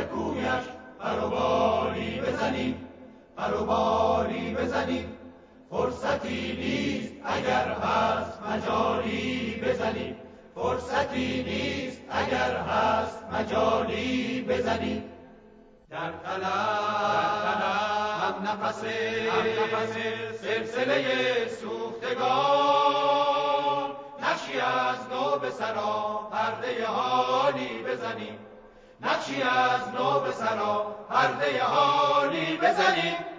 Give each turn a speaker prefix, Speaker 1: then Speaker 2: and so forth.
Speaker 1: کویش بروباری بزنیم، بروباری بزنیم. فرصتی نیست اگر هست مجالی بزنیم، فرصتی نیست اگر هست مجالی بزنیم. در طلب هم نفس سلسله سوختگان، نقشی از نو به سرا پرده حالی بزنیم، نقشی از نو به سرا پرده حالی بزنیم.